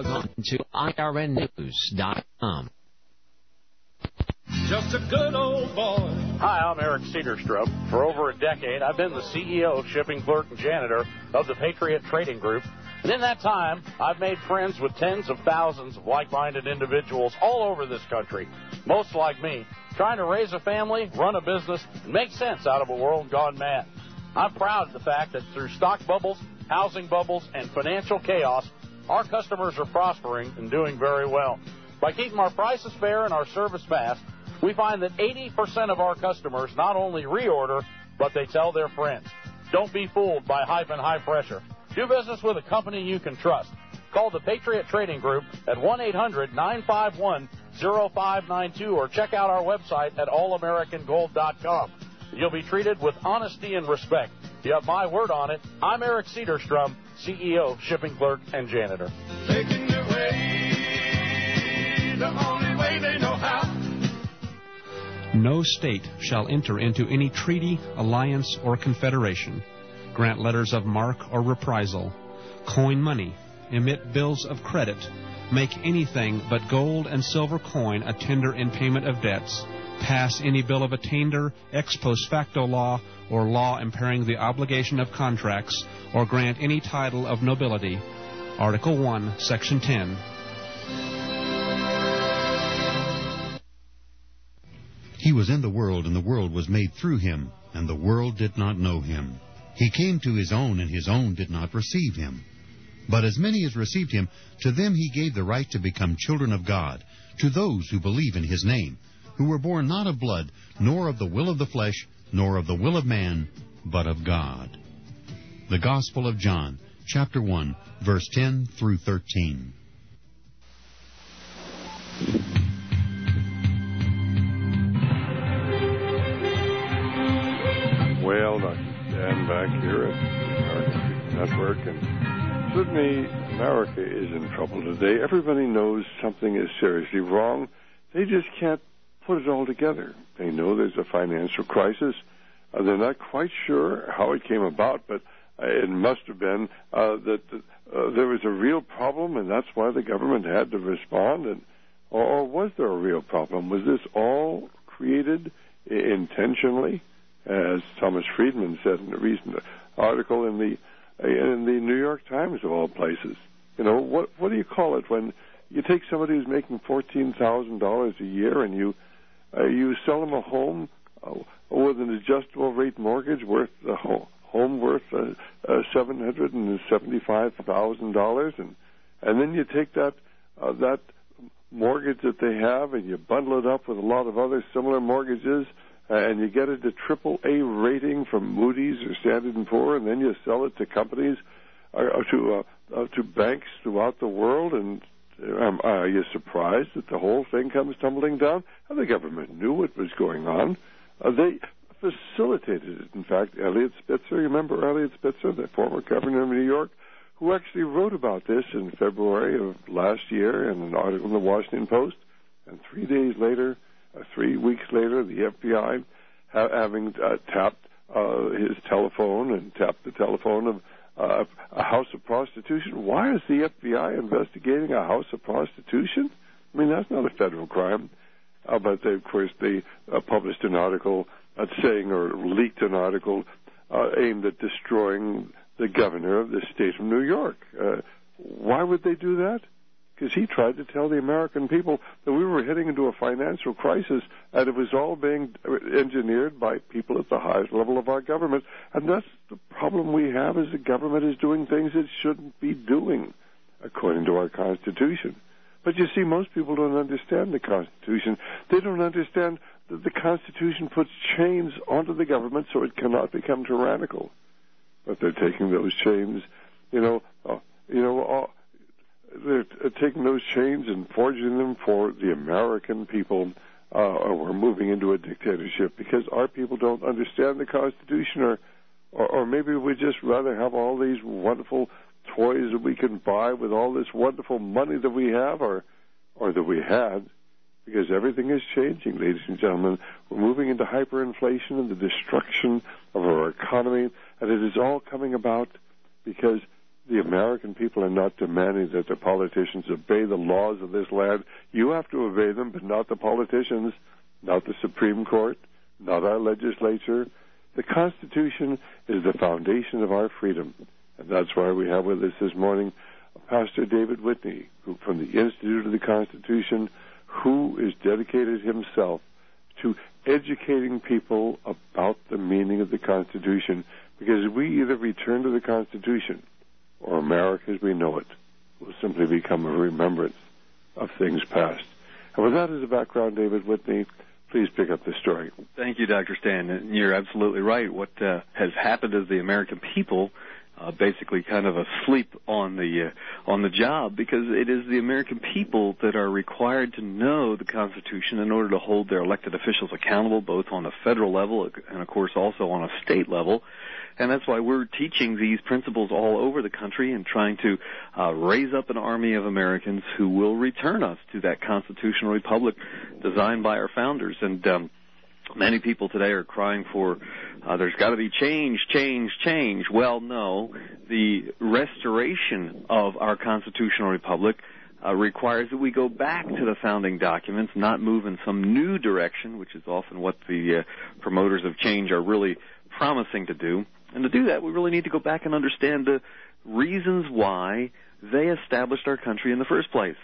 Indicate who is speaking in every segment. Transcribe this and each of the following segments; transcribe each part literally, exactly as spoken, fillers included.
Speaker 1: log on to I R N news dot com.
Speaker 2: Just a good old boy.
Speaker 3: Hi, I'm Eric Cedarstrom. For over a decade, I've been the C E O, shipping clerk, and janitor of the Patriot Trading Group. And in that time, I've made friends with tens of thousands of like-minded individuals all over this country, most like me, trying to raise a family, run a business, and make sense out of a world gone mad. I'm proud of the fact that through stock bubbles, housing bubbles, and financial chaos, our customers are prospering and doing very well. By keeping our prices fair and our service fast, we find that eighty percent of our customers not only reorder, but they tell their friends. Don't be fooled by hype and high pressure. Do business with a company you can trust. Call the Patriot Trading Group at one eight hundred nine five one oh five nine two or check out our website at all american gold dot com. You'll be treated with honesty and respect. You have my word on it. I'm Eric Cedarstrom, C E O, shipping clerk, and janitor.
Speaker 2: Taking their way the only way they know how.
Speaker 4: No state shall enter into any treaty, alliance, or confederation, grant letters of marque or reprisal, coin money, emit bills of credit, make anything but gold and silver coin a tender in payment of debts, pass any bill of attainder, ex post facto law, or law impairing the obligation of contracts, or grant any title of nobility. Article one, Section ten.
Speaker 5: He was in the world, and the world was made through him, and the world did not know him. He came to his own, and his own did not receive him. But as many as received him, to them he gave the right to become children of God, to those who believe in his name, who were born not of blood, nor of the will of the flesh, nor of the will of man, but of God. The Gospel of John, chapter one, verse ten through thirteen.
Speaker 6: Well, Doctor Dan back here at the American Freedom Network, and certainly America is in trouble today. Everybody knows something is seriously wrong. They just can't put it all together. They know there's a financial crisis. Uh, they're not quite sure how it came about, but uh, it must have been uh, that uh, there was a real problem, and that's why the government had to respond. And or, or was there a real problem? Was this all created intentionally? As Thomas Friedman said in a recent article in the in the New York Times, of all places. You know, what what do you call it when you take somebody who's making fourteen thousand dollars a year and you uh, you sell them a home uh, with an adjustable rate mortgage worth the ho- home worth uh, uh, seven hundred and seventy-five thousand dollars, and and then you take that uh, that mortgage that they have and you bundle it up with a lot of other similar mortgages. Uh, and you get it a triple A rating from Moody's or Standard and Poor, and then you sell it to companies, uh, to uh, uh, to banks throughout the world. And um, are you surprised that the whole thing comes tumbling down? Well, the government knew what was going on. Uh, they facilitated it. In fact, Eliot Spitzer, you remember Eliot Spitzer, the former governor of New York, who actually wrote about this in February of last year in an article in the Washington Post, and three days later, Uh, three weeks later, the F B I, ha- having uh, tapped uh, his telephone and tapped the telephone of uh, a house of prostitution. Why is the F B I investigating a house of prostitution? I mean, that's not a federal crime. Uh, but, they, of course, they uh, published an article uh, saying, or leaked an article uh, aimed at destroying the governor of the state of New York. Uh, why would they do that? Because he tried to tell the American people that we were heading into a financial crisis, and it was all being engineered by people at the highest level of our government. And that's the problem we have, is the government is doing things it shouldn't be doing, according to our Constitution. But you see, most people don't understand the Constitution. They don't understand that the Constitution puts chains onto the government so it cannot become tyrannical. But they're taking those chains, you know, uh, you know, uh, they're taking those chains and forging them for the American people. Uh, or we're moving into a dictatorship because our people don't understand the Constitution, or, or, or maybe we'd just rather have all these wonderful toys that we can buy with all this wonderful money that we have, or, or that we had, because everything is changing, ladies and gentlemen. We're moving into hyperinflation and the destruction of our economy, and it is all coming about because the American people are not demanding that the politicians obey the laws of this land. You have to obey them, but not the politicians, not the Supreme Court, not our legislature. The Constitution is the foundation of our freedom, and that's why we have with us this morning Pastor David Whitney, who from the Institute of the Constitution, who is dedicated himself to educating people about the meaning of the Constitution, because we either return to the Constitution or America as we know it will simply become a remembrance of things past. And with that as a background, David Whitney, please pick up the story.
Speaker 7: Thank you, Doctor Stan. And you're absolutely right. What uh, has happened is the American people uh, basically kind of asleep on the uh, on the job, because it is the American people that are required to know the Constitution in order to hold their elected officials accountable, both on a federal level and, of course, also on a state level. And that's why we're teaching these principles all over the country and trying to uh, raise up an army of Americans who will return us to that constitutional republic designed by our founders. And um, many people today are crying for, uh, there's got to be change, change, change. Well, no. The restoration of our constitutional republic uh, requires that we go back to the founding documents, not move in some new direction, which is often what the uh, promoters of change are really promising to do. And to do that, we really need to go back and understand the reasons why they established our country in the first place.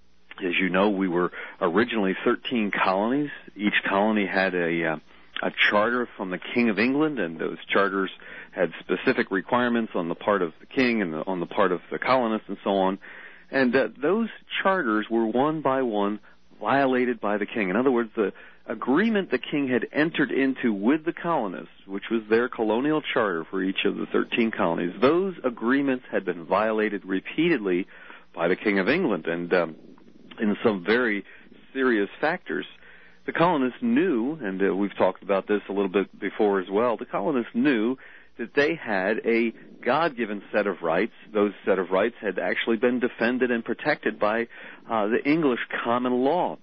Speaker 7: As you know, we were originally thirteen colonies. Each colony had a, uh, a charter from the King of England, and those charters had specific requirements on the part of the king and the, on the part of the colonists and so on. And uh, those charters were one by one violated by the king. In other words, the agreement the king had entered into with the colonists, which was their colonial charter for each of the thirteen colonies, those agreements had been violated repeatedly by the King of England, and um, in some very serious factors. The colonists knew, and uh, we've talked about this a little bit before as well, the colonists knew that they had a God-given set of rights. Those set of rights had actually been defended and protected by uh, the English common law.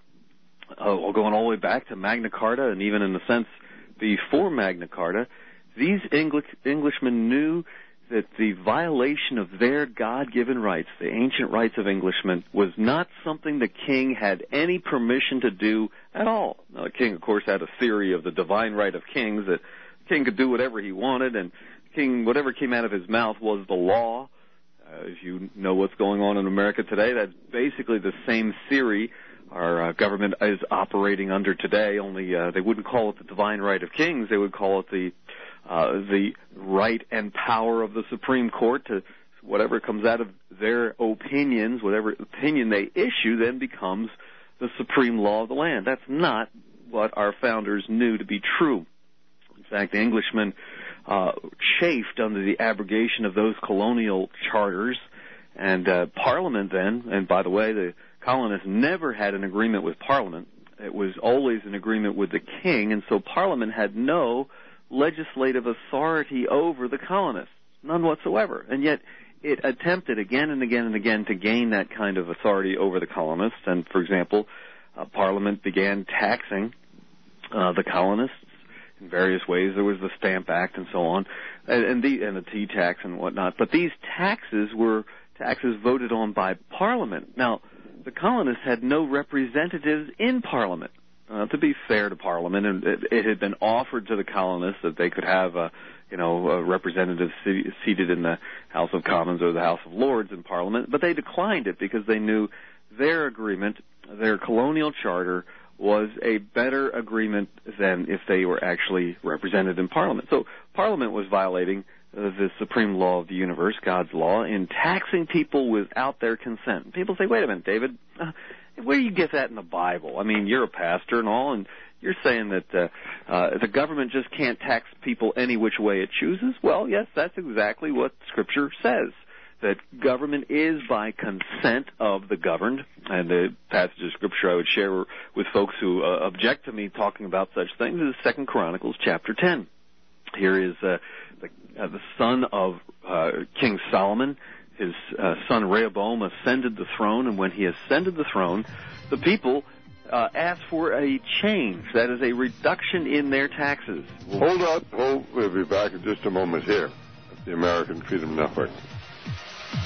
Speaker 7: Uh, going all the way back to Magna Carta, and even in a sense before Magna Carta, these English, Englishmen knew that the violation of their God-given rights, the ancient rights of Englishmen, was not something the king had any permission to do at all. Now, the king, of course, had a theory of the divine right of kings, that the king could do whatever he wanted, and the king, whatever came out of his mouth was the law. Uh, if you know what's going on in America today, that's basically the same theory our uh, government is operating under today, only uh, they wouldn't call it the divine right of kings. They would call it the uh, the right and power of the Supreme Court. To whatever comes out of their opinions, whatever opinion they issue, then becomes the supreme law of the land. That's not what our founders knew to be true. In fact, the Englishmen uh, chafed under the abrogation of those colonial charters, and uh, Parliament then, and by the way, the colonists never had an agreement with Parliament. It was always an agreement with the king, and so Parliament had no legislative authority over the colonists, none whatsoever. And yet it attempted again and again and again to gain that kind of authority over the colonists. And, for example, uh, Parliament began taxing uh, the colonists in various ways. There was the Stamp Act and so on, and, and, the, and the tea tax and whatnot. But these taxes were taxes voted on by Parliament. Now, the colonists had no representatives in Parliament. Uh, to be fair to Parliament, and it, it had been offered to the colonists that they could have, uh, you know, a representative se- seated in the House of Commons or the House of Lords in Parliament, but they declined it because they knew their agreement, their colonial charter, was a better agreement than if they were actually represented in Parliament. So Parliament was violating uh, the supreme law of the universe, God's law, in taxing people without their consent. People say, wait a minute, David, uh, where do you get that in the Bible? I mean, you're a pastor and all, and you're saying that uh, uh, the government just can't tax people any which way it chooses? Well, yes, that's exactly what Scripture says, that government is by consent of the governed. And the passage of Scripture I would share with folks who uh, object to me talking about such things is Second Chronicles chapter ten. Here is uh, the, uh, the son of uh, King Solomon. His uh, son Rehoboam ascended the throne, and when he ascended the throne, the people uh, asked for a change, that is, a reduction in their taxes.
Speaker 6: Hold up. Hold. We'll be back in just a moment here at the American Freedom Network.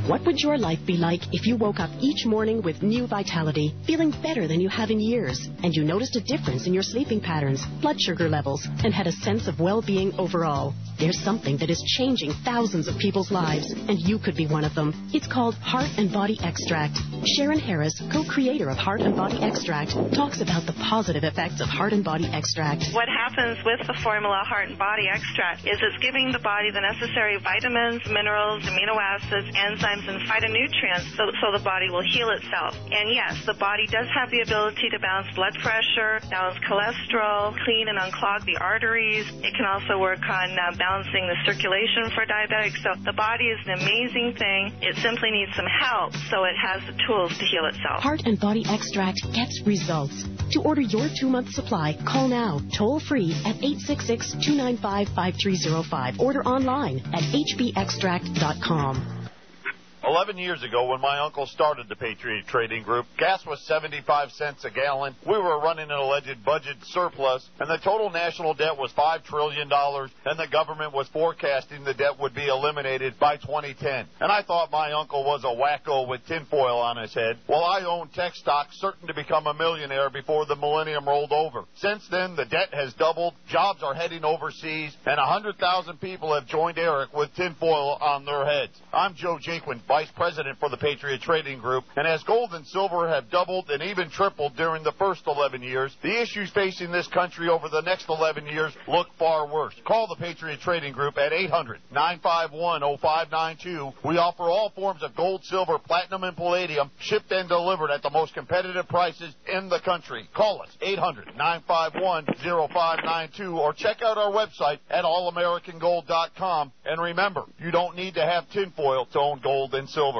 Speaker 8: What would your life be like if you woke up each morning with new vitality, feeling better than you have in years, and you noticed a difference in your sleeping patterns, blood sugar levels, and had a sense of well-being overall? There's something that is changing thousands of people's lives, and you could be one of them. It's called Heart and Body Extract. Sharon Harris, co-creator of Heart and Body Extract, talks about the positive effects of Heart and Body Extract.
Speaker 9: What happens with the formula Heart and Body Extract is it's giving the body the necessary vitamins, minerals, amino acids, enzymes, and phytonutrients so, so the body will heal itself. And yes, the body does have the ability to balance blood pressure, balance cholesterol, clean and unclog the arteries. It can also work on uh, balancing the circulation for diabetics. So the body is an amazing thing. It simply needs some help so it has the tools to heal itself.
Speaker 8: Heart and Body Extract gets results. To order your two-month supply, call now, toll-free at eight six six, two nine five, five three zero five. Order online at h b extract dot com.
Speaker 10: Eleven years ago, when my uncle started the Patriot Trading Group, gas was seventy-five cents a gallon. We were running an alleged budget surplus, and the total national debt was five trillion dollars, and the government was forecasting the debt would be eliminated by twenty ten. And I thought my uncle was a wacko with tinfoil on his head. Well, I owned tech stocks, certain to become a millionaire before the millennium rolled over. Since then, the debt has doubled, jobs are heading overseas, and one hundred thousand people have joined Eric with tinfoil on their heads. I'm Joe Jaquin, Vice President for the Patriot Trading Group, and as gold and silver have doubled and even tripled during the first eleven years, the issues facing this country over the next eleven years look far worse. Call the Patriot Trading Group at eight hundred, nine five one, oh five nine two. We offer all forms of gold, silver, platinum, and palladium, shipped and delivered at the most competitive prices in the country. Call us, eight hundred, nine five one, oh five nine two, or check out our website at all american gold dot com. And remember, you don't need to have tinfoil to own gold and silver.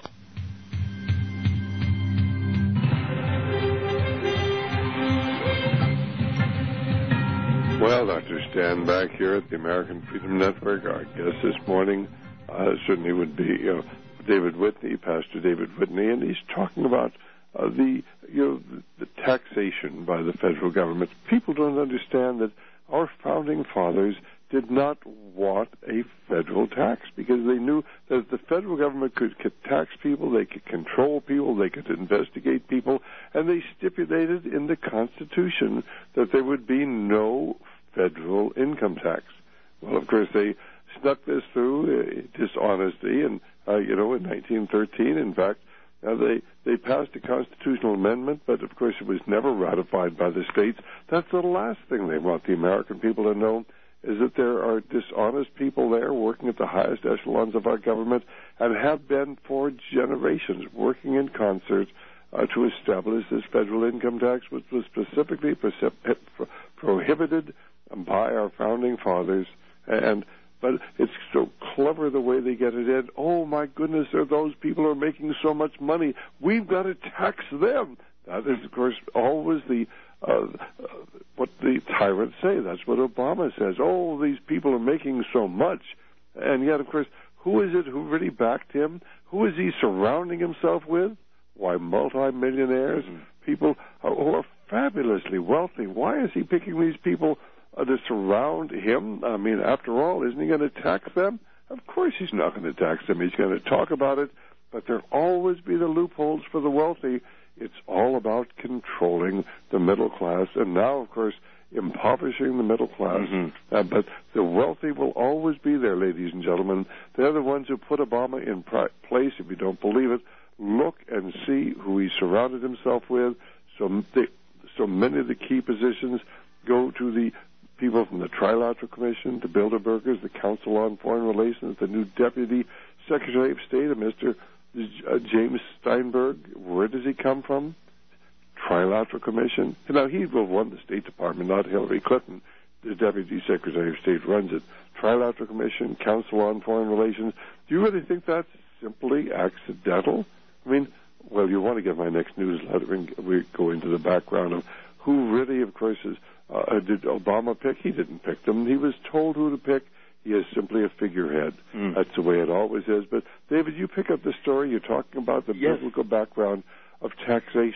Speaker 6: Well, Doctor Stan back here at the American Freedom Network. Our guest this morning uh, certainly would be you know, David Whitney, Pastor David Whitney, and he's talking about uh, the you know the, the taxation by the federal government. People don't understand that our founding fathers did not want a federal tax because they knew that the federal government could, could tax people, they could control people, they could investigate people, and they stipulated in the Constitution that there would be no federal income tax. Well, of course, they snuck this through uh, dishonesty, and, uh, you know, in nineteen thirteen, in fact, uh, they, they passed a constitutional amendment, but, of course, it was never ratified by the states. That's the last thing they want the American people to know, is that there are dishonest people there working at the highest echelons of our government and have been for generations working in concert uh, to establish this federal income tax, which was specifically precip- prohibited by our founding fathers. And but it's so clever the way they get it in. Oh, my goodness, are those people who are making so much money. We've got to tax them. That is, of course, always the Uh, uh, what the tyrants say. That's what Obama says. Oh, these people are making so much. And yet, of course, who is it who really backed him? Who is he surrounding himself with? Why, multimillionaires, mm-hmm. people who are fabulously wealthy. Why is he picking these people uh, to surround him? I mean, after all, isn't he going to tax them? Of course he's not going to tax them. He's going to talk about it, but there'll always be the loopholes for the wealthy. It's all about controlling the middle class, and now, of course, impoverishing the middle class. Mm-hmm. Uh, but the wealthy will always be there, ladies and gentlemen. They're the ones who put Obama in pri- place. If you don't believe it, look and see who he surrounded himself with. So, they, so many of the key positions go to the people from the Trilateral Commission, the Bilderbergers, the Council on Foreign Relations, the new Deputy Secretary of State, uh, Mister Uh, James Steinberg. Where does he come from? Trilateral Commission. Now, he will run the State Department, not Hillary Clinton. The Deputy Secretary of State runs it. Trilateral Commission, Council on Foreign Relations. Do you really think that's simply accidental? I mean, well, you want to get my next newsletter, and we go into the background of who really, of course, is, uh, did Obama pick? He didn't pick them. He was told who to pick. He is simply a figurehead. Mm. That's the way it always is. But, David, you pick up the story. You're talking about the
Speaker 7: yes.
Speaker 6: biblical background of taxation.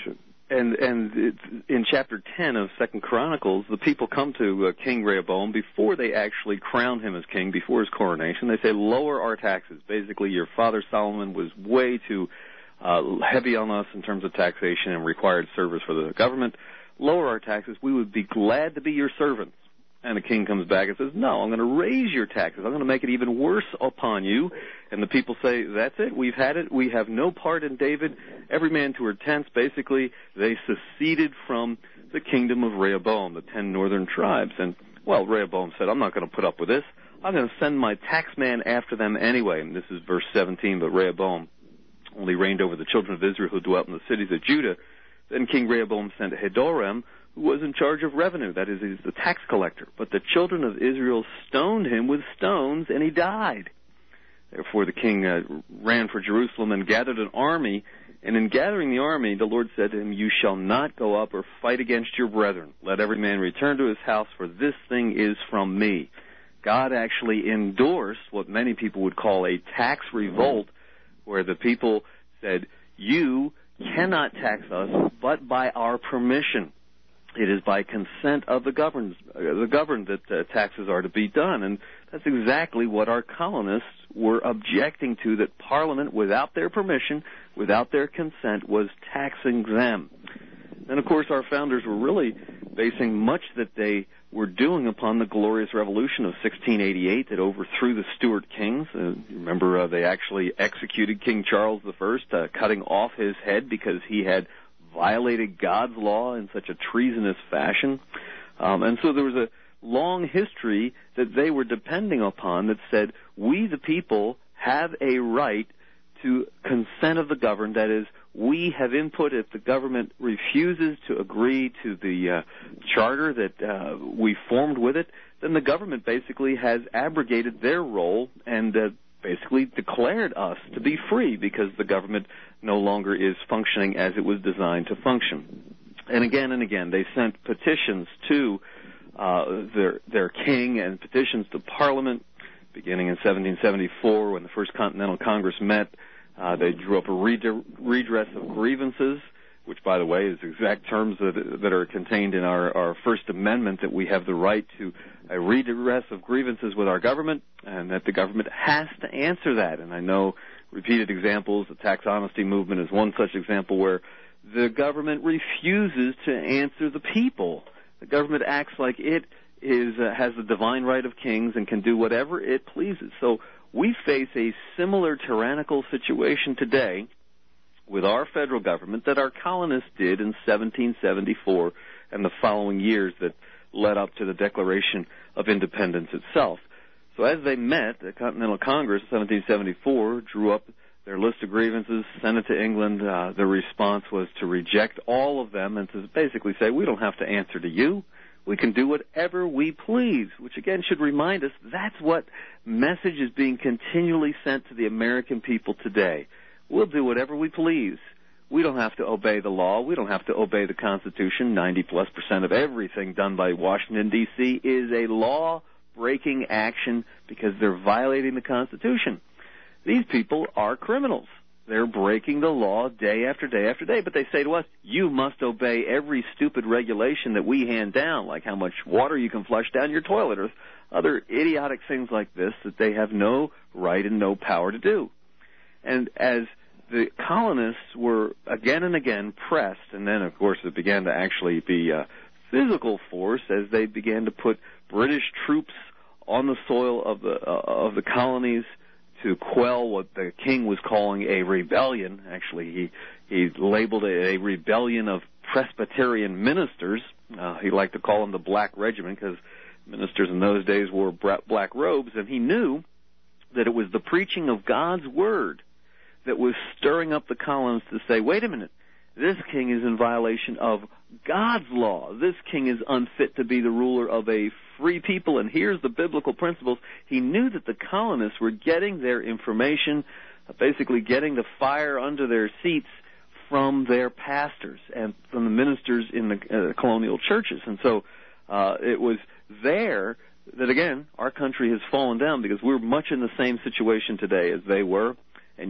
Speaker 7: And and it's, in chapter ten of Second Chronicles, the people come to uh, King Rehoboam before they actually crown him as king, before his coronation. They say, lower our taxes. Basically, your father Solomon was way too uh, heavy on us in terms of taxation and required service for the government. Lower our taxes. We would be glad to be your servants. And the king comes back and says, no, I'm going to raise your taxes. I'm going to make it even worse upon you. And the people say, that's it. We've had it. We have no part in David. Every man to her tents. Basically, they seceded from the kingdom of Rehoboam, the ten northern tribes. And, well, Rehoboam said, I'm not going to put up with this. I'm going to send my taxman after them anyway. And this is verse seventeen, but Rehoboam only reigned over the children of Israel who dwelt in the cities of Judah. Then King Rehoboam sent Hadoram, who was in charge of revenue, that is, he's the tax collector. But the children of Israel stoned him with stones, and he died. Therefore the king uh, ran for Jerusalem and gathered an army, and in gathering the army, the Lord said to him, you shall not go up or fight against your brethren. Let every man return to his house, for this thing is from me. God actually endorsed what many people would call a tax revolt, where the people said, you cannot tax us but by our permission. It is by consent of the governed, uh, the governed that uh, taxes are to be done. And that's exactly what our colonists were objecting to, that Parliament, without their permission, without their consent, was taxing them. And, of course, our founders were really basing much that they were doing upon the glorious revolution of sixteen eighty-eight that overthrew the Stuart kings. Uh, remember, uh, they actually executed King Charles the First, uh, cutting off his head because he had violated God's law in such a treasonous fashion. Um, and so there was a long history that they were depending upon that said, we the people have a right to consent of the governed. That is, we have input. If the government refuses to agree to the uh, charter that uh, we formed with it, then the government basically has abrogated their role and uh, basically declared us to be free, because the government no longer is functioning as it was designed to function. And again and again, they sent petitions to uh, their their king and petitions to Parliament, beginning in seventeen seventy-four when the First Continental Congress met. Uh, they drew up a redress of grievances, which, by the way, is exact terms that, that are contained in our, our First Amendment, that we have the right to a redress of grievances with our government, and that the government has to answer that. And I know repeated examples, the tax honesty movement is one such example, where the government refuses to answer the people. The government acts like it is uh, has the divine right of kings and can do whatever it pleases. So we face a similar tyrannical situation today with our federal government that our colonists did in seventeen seventy-four and the following years that led up to the Declaration of Independence itself. So as they met, the Continental Congress in seventeen seventy-four drew up their list of grievances, sent it to England. Uh, the response was to reject all of them and to basically say, we don't have to answer to you. We can do whatever we please, which again should remind us that's what message is being continually sent to the American people today. We'll do whatever we please. We don't have to obey the law. We don't have to obey the Constitution. ninety plus percent of everything done by Washington, D C is a law-breaking action because they're violating the Constitution. These people are criminals. They're breaking the law day after day after day, but they say to us, you must obey every stupid regulation that we hand down, like how much water you can flush down your toilet or other idiotic things like this that they have no right and no power to do. And as the colonists were again and again pressed, and then, of course, it began to actually be a physical force as they began to put British troops on the soil of the uh, of the colonies to quell what the king was calling a rebellion. Actually, he he labeled it a rebellion of Presbyterian ministers. Uh, he liked to call them the Black Regiment because ministers in those days wore black robes, and he knew that it was the preaching of God's word that was stirring up the colonists to say, wait a minute, this king is in violation of God's law. This king is unfit to be the ruler of a free people, and here's the biblical principles. He knew that the colonists were getting their information, uh, basically getting the fire under their seats from their pastors and from the ministers in the uh, colonial churches. And so uh, it was there that, again, our country has fallen down because we're much in the same situation today as they were, and yet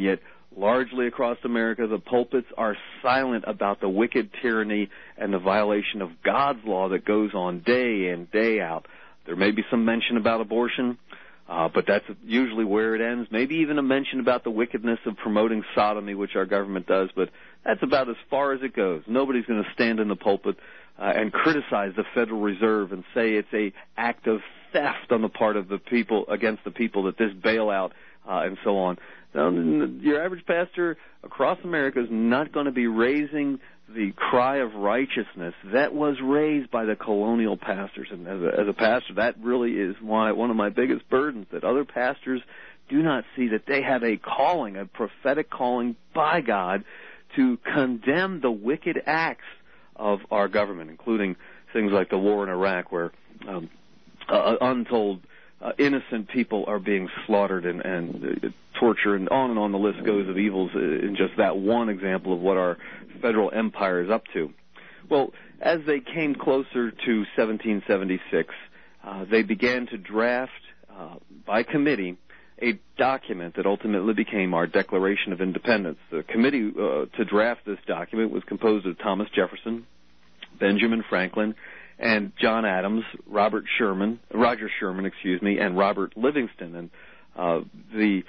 Speaker 7: largely across America, the pulpits are silent about the wicked tyranny and the violation of God's law that goes on day in, day out. There may be some mention about abortion, uh, but that's usually where it ends. Maybe even a mention about the wickedness of promoting sodomy, which our government does, but that's about as far as it goes. Nobody's going to stand in the pulpit uh, and criticize the Federal Reserve and say it's a act of theft on the part of the people against the people, that this bailout uh, and so on. Now, your average pastor across America is not going to be raising the cry of righteousness that was raised by the colonial pastors. And as a, as a pastor, that really is why one of my biggest burdens, that other pastors do not see that they have a calling, a prophetic calling by God to condemn the wicked acts of our government, including things like the war in Iraq, where um, uh, untold Uh, innocent people are being slaughtered and, and uh, torture, and on and on the list goes of evils in just that one example of what our federal empire is up to. Well, as they came closer to seventeen seventy-six, uh, they began to draft uh, by committee a document that ultimately became our Declaration of Independence. The committee uh, to draft this document was composed of Thomas Jefferson, Benjamin Franklin, and John Adams, Robert Sherman, Roger Sherman, excuse me, and Robert Livingston. And uh, the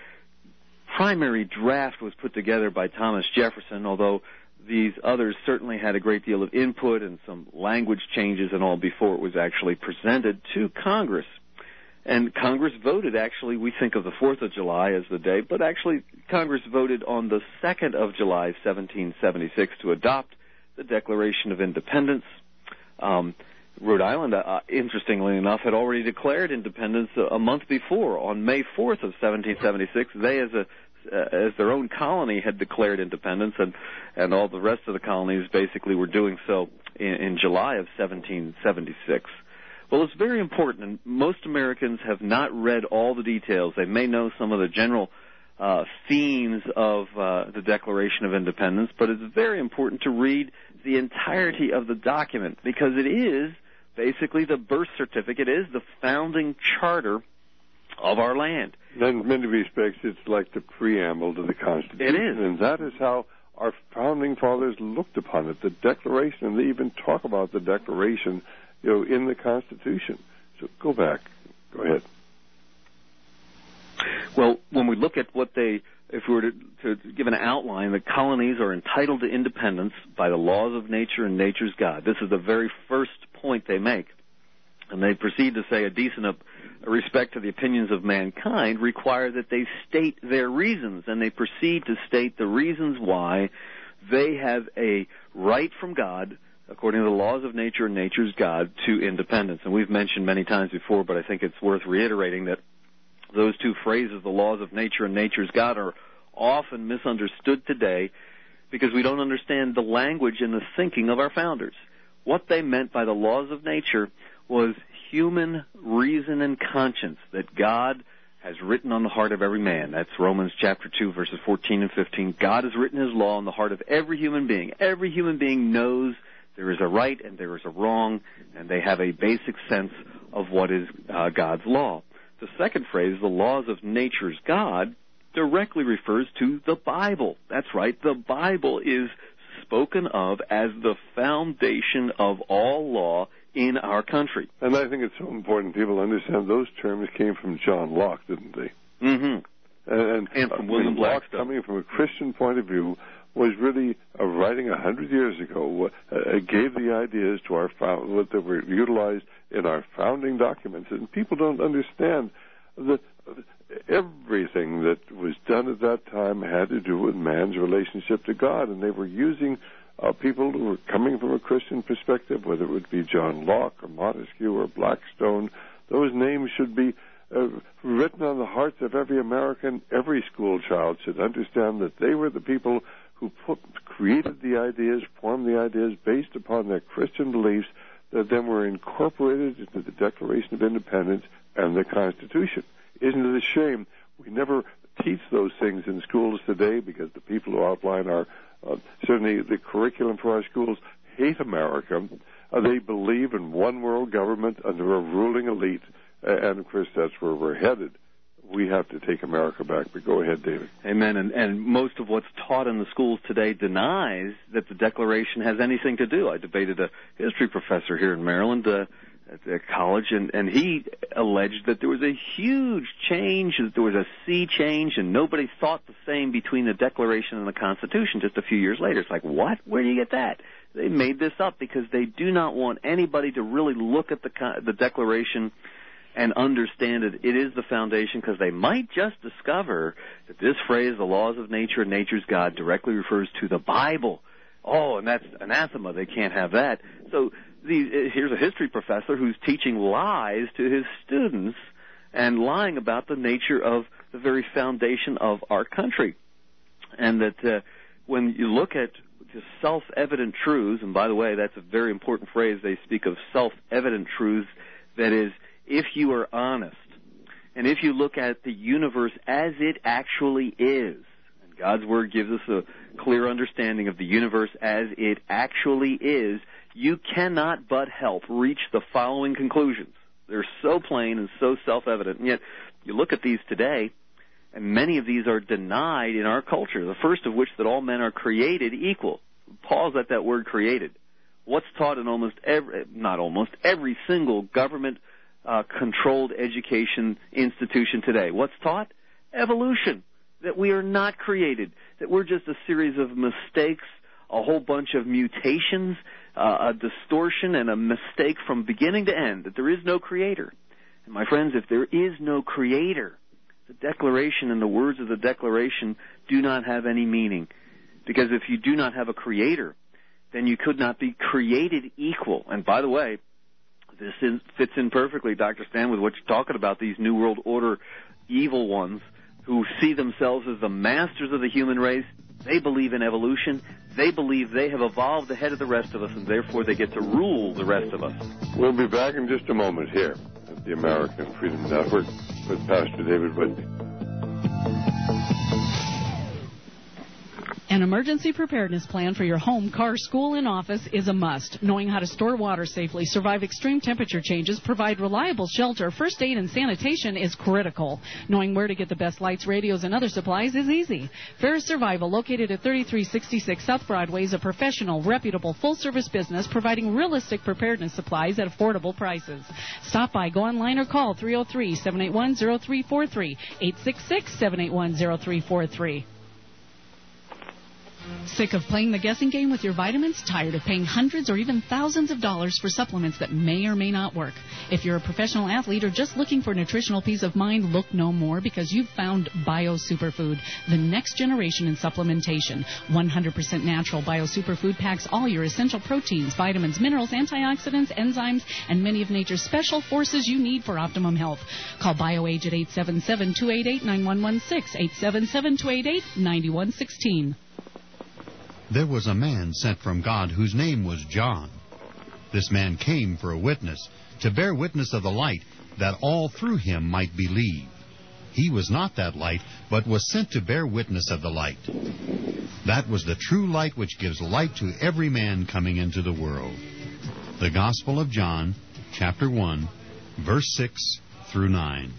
Speaker 7: primary draft was put together by Thomas Jefferson, although these others certainly had a great deal of input and some language changes and all before it was actually presented to Congress. And Congress voted, actually, we think of the fourth of July as the day, but actually Congress voted on the second of July, seventeen seventy-six, to adopt the Declaration of Independence. Um, Rhode Island, uh, interestingly enough, had already declared independence a, a month before. On May fourth of seventeen seventy-six, they, as a uh, as their own colony, had declared independence, and, and all the rest of the colonies basically were doing so in, in July of seventeen seventy-six. Well, it's very important, and most Americans have not read all the details. They may know some of the general uh, themes of uh, the Declaration of Independence, but it's very important to read the entirety of the document, because it is basically the birth certificate, is the founding charter of our land.
Speaker 6: In many respects, it's like the preamble to the Constitution.
Speaker 7: It is.
Speaker 6: And that is how our founding fathers looked upon it, the Declaration, and they even talk about the Declaration, you know, in the Constitution. So go back. Go ahead.
Speaker 7: Well, when we look at what they, if we were to, to give an outline, the colonies are entitled to independence by the laws of nature and nature's God. This is the very first point they make. And they proceed to say a decent uh, respect to the opinions of mankind require that they state their reasons, and they proceed to state the reasons why they have a right from God, according to the laws of nature and nature's God, to independence. And we've mentioned many times before, but I think it's worth reiterating that those two phrases, the laws of nature and nature's God, are often misunderstood today because we don't understand the language and the thinking of our founders. What they meant by the laws of nature was human reason and conscience that God has written on the heart of every man. That's Romans chapter two, verses fourteen and fifteen. God has written his law on the heart of every human being. Every human being knows there is a right and there is a wrong, and they have a basic sense of what is uh, God's law. The second phrase, the laws of nature's God, directly refers to the Bible. That's right. The Bible is spoken of as the foundation of all law in our country.
Speaker 6: And I think it's so important people understand those terms came from John Locke, didn't they?
Speaker 7: Mm-hmm.
Speaker 6: And,
Speaker 7: and from
Speaker 6: uh,
Speaker 7: William
Speaker 6: Locke,
Speaker 7: Blackstone.
Speaker 6: coming from a Christian point of view, was really uh, writing a hundred years ago, uh, gave the ideas to our found, what that were utilized in our founding documents. And people don't understand that everything that was done at that time had to do with man's relationship to God, and they were using uh, people who were coming from a Christian perspective, whether it would be John Locke or Montesquieu or Blackstone. Those names should be uh, written on the hearts of every American. Every school child should understand that they were the people who put, created the ideas, formed the ideas based upon their Christian beliefs that then were incorporated into the Declaration of Independence and the Constitution. Isn't it a shame we never teach those things in schools today, because the people who outline our, uh, certainly the curriculum for our schools, hate America. Uh, they believe in one world government under a ruling elite, uh, and of course that's where we're headed we have to take America back. But go ahead, David.
Speaker 7: Amen. And, and most of what's taught in the schools today denies that the Declaration has anything to do. I debated a history professor here in Maryland uh, at, at college, and, and he alleged that there was a huge change, that there was a sea change, and nobody thought the same between the Declaration and the Constitution just a few years later. It's like, what? Where do you get that? They made this up because they do not want anybody to really look at the the Declaration and understand it. It is the foundation, because they might just discover that this phrase, the laws of nature and nature's God, directly refers to the Bible. Oh, and that's anathema. They can't have that. So the, here's a history professor who's teaching lies to his students and lying about the nature of the very foundation of our country. And that uh, when you look at just self-evident truths, and by the way, that's a very important phrase. They speak of self-evident truths, that is, if you are honest, and if you look at the universe as it actually is, and God's Word gives us a clear understanding of the universe as it actually is, you cannot but help reach the following conclusions. They're so plain and so self-evident, and yet you look at these today, and many of these are denied in our culture, the first of which that all men are created equal. Pause at that word created. What's taught in almost every, not almost, every single government uh, controlled education institution today? What's taught? Evolution. That we are not created. That we're just a series of mistakes, a whole bunch of mutations, uh, a distortion and a mistake from beginning to end. That there is no creator. And my friends, if there is no creator, the Declaration and the words of the Declaration do not have any meaning. Because if you do not have a creator, then you could not be created equal. And by the way, this is, fits in perfectly, Doctor Stan, with what you're talking about, these New World Order evil ones who see themselves as the masters of the human race. They believe in evolution. They believe they have evolved ahead of the rest of us, and therefore they get to rule the rest of us.
Speaker 6: We'll be back in just a moment here at the American Freedom Network with Pastor David Whitney.
Speaker 11: An emergency preparedness plan for your home, car, school, and office is a must. Knowing how to store water safely, survive extreme temperature changes, provide reliable shelter, first aid, and sanitation is critical. Knowing where to get the best lights, radios, and other supplies is easy. Ferris Survival, located at thirty-three sixty-six South Broadway, is a professional, reputable, full-service business providing realistic preparedness supplies at affordable prices. Stop by, go online, or call three oh three, seven eight one, oh three four three, eight six six, seven eight one, oh three four three. Sick of playing the guessing game with your vitamins? Tired of paying hundreds or even thousands of dollars for supplements that may or may not work? If you're a professional athlete or just looking for nutritional peace of mind, look no more, because you've found Bio Superfood, the next generation in supplementation. one hundred percent natural Bio Superfood packs all your essential proteins, vitamins, minerals, antioxidants, enzymes, and many of nature's special forces you need for optimum health. Call BioAge at eight seven seven, two eight eight, nine one one six, eight seven seven, two eight eight, nine one one six.
Speaker 5: There was a man sent from God whose name was John. This man came for a witness, to bear witness of the light, that all through him might believe. He was not that light, but was sent to bear witness of the light. That was the true light which gives light to every man coming into the world. The Gospel of John, chapter one, verse six through nine.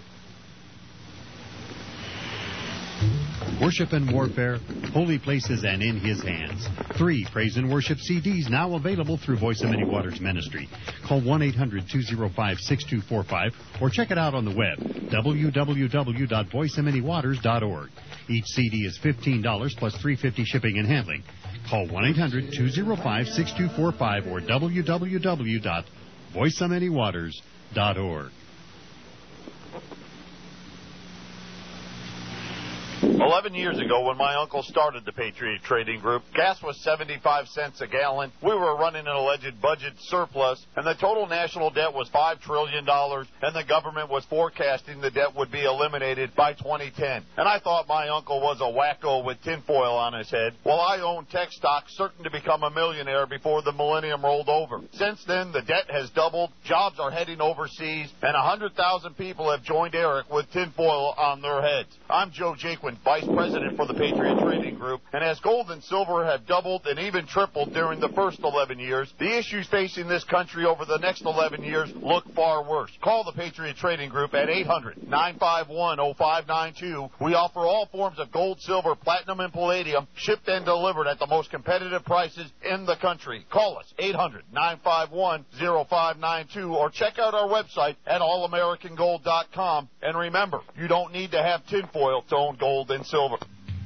Speaker 5: Worship and Warfare, Holy Places and In His Hands. Three praise and worship C Ds now available through Voice of Many Waters Ministry. Call one eight hundred, two oh five, six two four five or check it out on the web, w w w dot voice of many waters dot org. Each C D is fifteen dollars plus three dollars and fifty cents shipping and handling. Call one eight hundred, two oh five, six two four five or w w w dot voice of many waters dot org.
Speaker 10: Eleven years ago, when my uncle started the Patriot Trading Group, gas was seventy-five cents a gallon. We were running an alleged budget surplus, and the total national debt was five trillion dollars, and the government was forecasting the debt would be eliminated by twenty ten. And I thought my uncle was a wacko with tinfoil on his head. Well, I owned tech stocks, certain to become a millionaire before the millennium rolled over. Since then, the debt has doubled, jobs are heading overseas, and one hundred thousand people have joined Eric with tinfoil on their heads. I'm Joe Jaquin, Vice President for the Patriot Trading Group. And as gold and silver have doubled and even tripled during the first eleven years, the issues facing this country over the next eleven years look far worse. Call the Patriot Trading Group at eight hundred, nine five one, oh five nine two. We offer all forms of gold, silver, platinum, and palladium, shipped and delivered at the most competitive prices in the country. Call us, eight hundred, nine five one, oh five nine two, or check out our website at all american gold dot com. And remember, you don't need to have tinfoil to own gold and silver.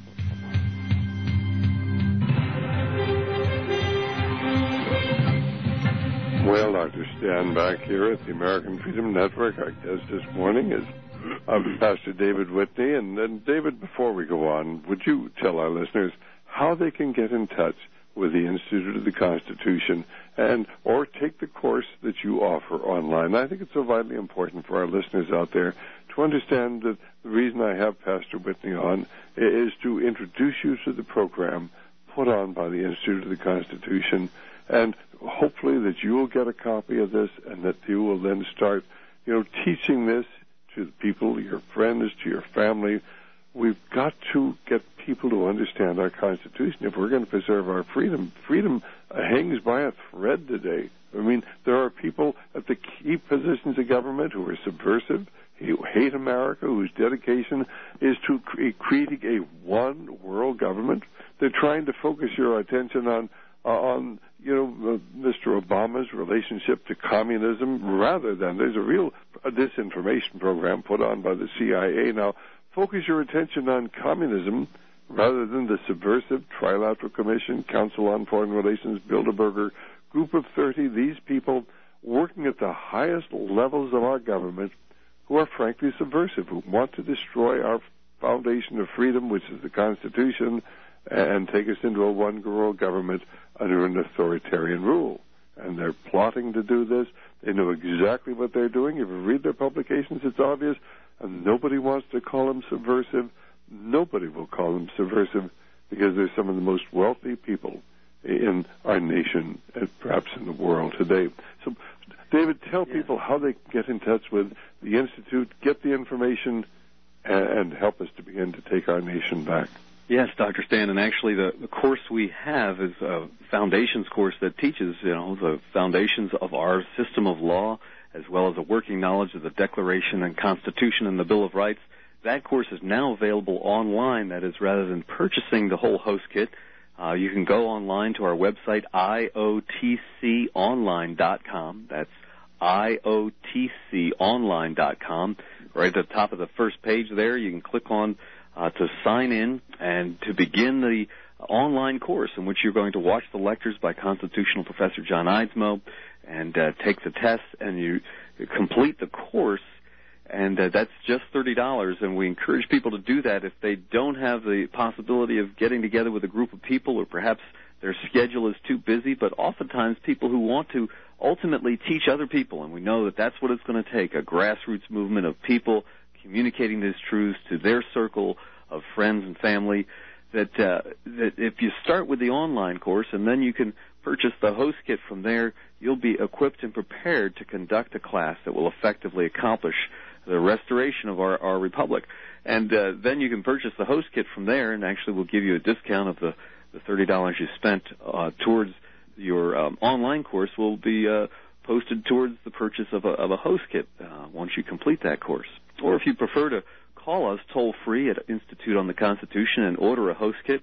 Speaker 6: Well, Doctor Stan back here at the American Freedom Network. Our guest this morning is uh, Pastor David Whitney. And, and David, before we go on, would you tell our listeners how they can get in touch with the Institute of the Constitution and or take the course that you offer online? I think it's so vitally important for our listeners out there to understand that the reason I have Pastor Whitney on is to introduce you to the program put on by the Institute of the Constitution, and hopefully that you will get a copy of this and that you will then start, you know, teaching this to the people, your friends, to your family. We've got to get people to understand our Constitution if we're going to preserve our freedom. Freedom hangs by a thread today. I mean, there are people at the key positions of government who are subversive, who hate America, whose dedication is to cre- creating a one-world government. They're trying to focus your attention on, uh, on you know, uh, Mister Obama's relationship to communism, rather than there's a real uh, disinformation program put on by the C I A now. Focus your attention on communism rather than the subversive Trilateral Commission, Council on Foreign Relations, Bilderberger, Group of thirty, these people working at the highest levels of our government who are frankly subversive, who want to destroy our foundation of freedom, which is the Constitution, and take us into a one-world government under an authoritarian rule. And they're plotting to do this. They know exactly what they're doing. If you read their publications, it's obvious. And nobody wants to call them subversive. Nobody will call them subversive because they're some of the most wealthy people in our nation and perhaps in the world today. So, David, tell yeah. people how they can get in touch with the Institute, get the information, and, and help us to begin to take our nation back.
Speaker 7: Yes, Doctor Stan, and actually the, the course we have is a foundations course that teaches, you know, the foundations of our system of law, as well as a working knowledge of the Declaration and Constitution and the Bill of Rights. That course is now available online. That is, rather than purchasing the whole host kit, uh, you can go online to our website, I O T C online dot com. That's I O T C online dot com. Right at the top of the first page there, you can click on uh, to sign in and to begin the online course in which you're going to watch the lectures by Constitutional Professor John Eidsmoe and uh, take the test, and you complete the course, and uh, that's just thirty dollars, and we encourage people to do that if they don't have the possibility of getting together with a group of people, or perhaps their schedule is too busy. But oftentimes people who want to ultimately teach other people, and we know that that's what it's going to take, a grassroots movement of people communicating these truths to their circle of friends and family, that, uh, that if you start with the online course and then you can purchase the host kit from there, you'll be equipped and prepared to conduct a class that will effectively accomplish the restoration of our, our republic. And uh, then you can purchase the host kit from there, and actually we'll give you a discount of the, the thirty dollars you spent uh, towards your um, online course will be uh, posted towards the purchase of a, of a host kit uh, once you complete that course. Or if you prefer to call us toll-free at Institute on the Constitution and order a host kit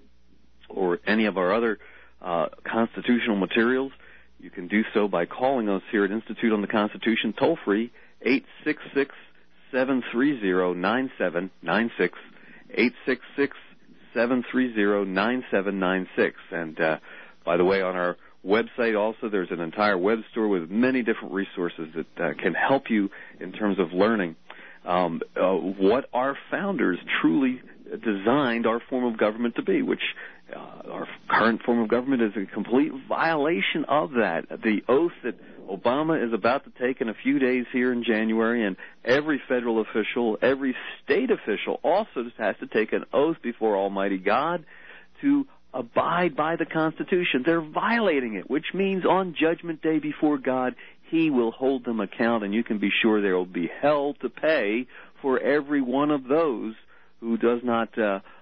Speaker 7: or any of our other uh, constitutional materials, you can do so by calling us here at Institute on the Constitution toll-free, eight six six, seven three zero, nine seven nine six, eight six six, seven three zero, nine seven nine six. And uh, by the way, on our website also, there's an entire web store with many different resources that uh, can help you in terms of learning um, uh, what our founders truly designed our form of government to be, which uh, our current form of government is a complete violation of that. The oath that Obama is about to take in a few days here in January, and every federal official, every state official also has to take an oath before Almighty God to abide by the Constitution. They're violating it, which means on Judgment Day before God, He will hold them account, and you can be sure there will be hell to pay for every one of those who does not uh,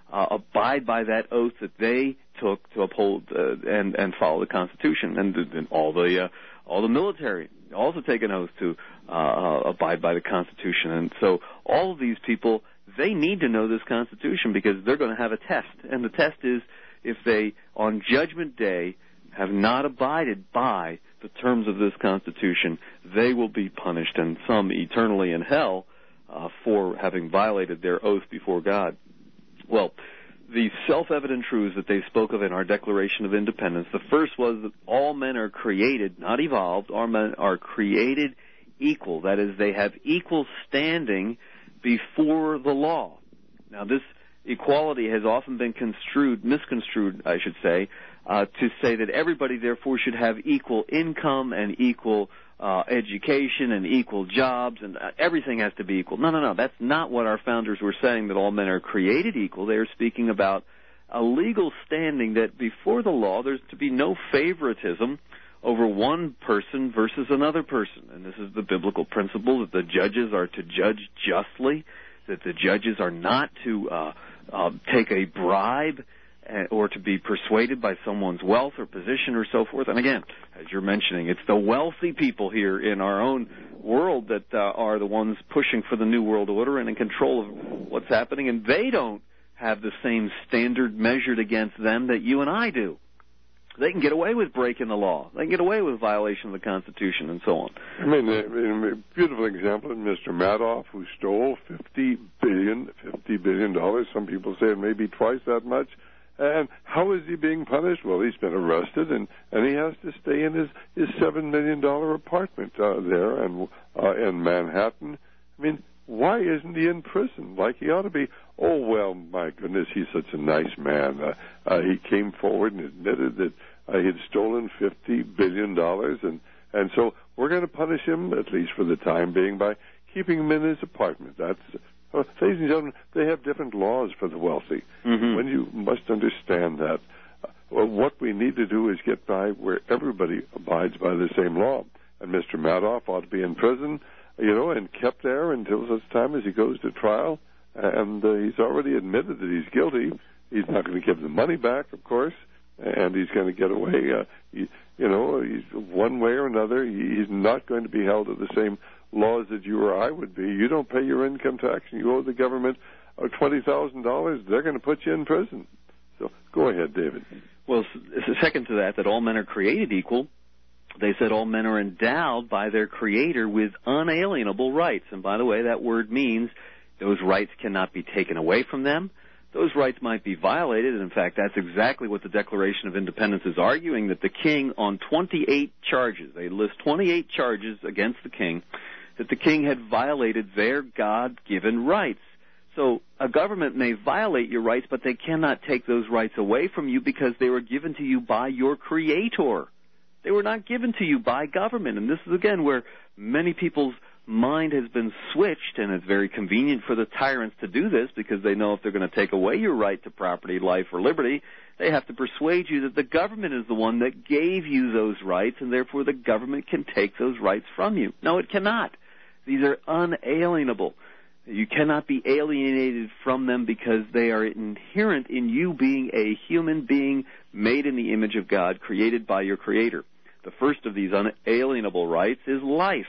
Speaker 7: uh, abide by that oath that they took to uphold uh, and and follow the Constitution, and, and all the uh, all the military also take an oath to uh, abide by the Constitution. And so all of these people, they need to know this Constitution because they're going to have a test, and the test is if they on Judgment Day have not abided by the terms of this Constitution, they will be punished, and some eternally in hell uh, for having violated their oath before God. Well, the self-evident truths that they spoke of in our Declaration of Independence, the first was that all men are created, not evolved, all men are created equal. That is, they have equal standing before the law. Now, this equality has often been construed, misconstrued, I should say, uh, to say that everybody, therefore, should have equal income and equal uh, education and equal jobs, and uh, everything has to be equal. No, no, no. That's not what our founders were saying, that all men are created equal. They are speaking about a legal standing that before the law there's to be no favoritism over one person versus another person. And this is the biblical principle that the judges are to judge justly, that the judges are not to uh, uh, take a bribe uh, or to be persuaded by someone's wealth or position or so forth. And again, as you're mentioning, it's the wealthy people here in our own world that uh, are the ones pushing for the New World Order and in control of what's happening, and they don't have the same standard measured against them that you and I do. They can get away with breaking the law. They can get away with violation of the Constitution and so on.
Speaker 6: I mean, a, a beautiful example of Mister Madoff, who stole fifty billion dollars, fifty billion dollars. Some people say it may be twice that much. And how is he being punished? Well, he's been arrested, and, and he has to stay in his, his seven million dollars apartment uh, there and, uh, in Manhattan. I mean, why isn't he in prison like he ought to be? Oh, well, my goodness, he's such a nice man. Uh, uh, he came forward and admitted that uh, he had stolen fifty billion dollars, and, and so we're going to punish him, at least for the time being, by keeping him in his apartment. That's, uh, ladies and gentlemen, they have different laws for the wealthy.
Speaker 7: Mm-hmm.
Speaker 6: When you must understand that, uh, well, what we need to do is get by where everybody abides by the same law. And Mister Madoff ought to be in prison, you know, and kept there until such time as he goes to trial. And uh, he's already admitted that he's guilty. He's not going to give the money back, of course, and he's going to get away. Uh, he, you know, he's one way or another. He, he's not going to be held to the same laws that you or I would be. You don't pay your income tax, and you owe the government uh, twenty thousand dollars. They're going to put you in prison. So go ahead, David.
Speaker 7: Well, second to that, that all men are created equal. They said all men are endowed by their Creator with unalienable rights. And by the way, that word means those rights cannot be taken away from them. Those rights might be violated. In fact, that's exactly what the Declaration of Independence is arguing, that the king on twenty-eight charges, they list twenty-eight charges against the king, that the king had violated their God-given rights. So a government may violate your rights, but they cannot take those rights away from you because they were given to you by your Creator. They were not given to you by government. And this is, again, where many people's mind has been switched, and it's very convenient for the tyrants to do this because they know if they're going to take away your right to property, life, or liberty, they have to persuade you that the government is the one that gave you those rights, and therefore the government can take those rights from you. No, it cannot. These are unalienable. You cannot be alienated from them because they are inherent in you being a human being made in the image of God, created by your Creator. The first of these unalienable rights is life.